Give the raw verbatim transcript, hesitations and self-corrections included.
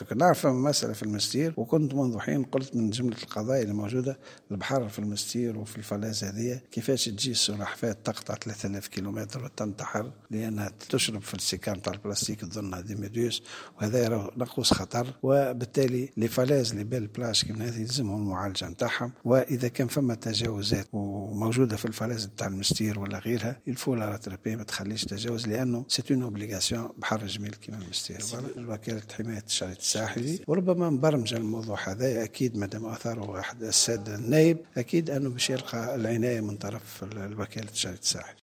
سيادتك. نعرف مسألة في المستير، وكنت منذ حين قلت من جملة القضايا اللي موجودة البحر في المستير وفي الفلاز هذه كيفاش تجي السلحفاة تقطع ثلاثة آلاف كيلومتر وتنتحر لأنها تشرب في السكان تاع البلاستيك تظنها دي ميدوس، وهذا نقص خطر. وبالتالي لفلاز اللي بالبلاش كما هذه يلزمهم المعالجة نتاعهم، وإذا كان فما تجاوزات وموجودة في الفلاز تاع المستير ولا غيرها الفولا راتربي ما تخليش تجاوز، لأنه سيتون اوبليغاسيون بحر جميل كما المستير. الوكالة حماية الشريط الساحلي وربما مبرمج الموضوع هذا أكيد مادام أثاره واحد السادة النائب أكيد أنه باش يلقى العناية من طرف الوكالة الشريط الساحلي.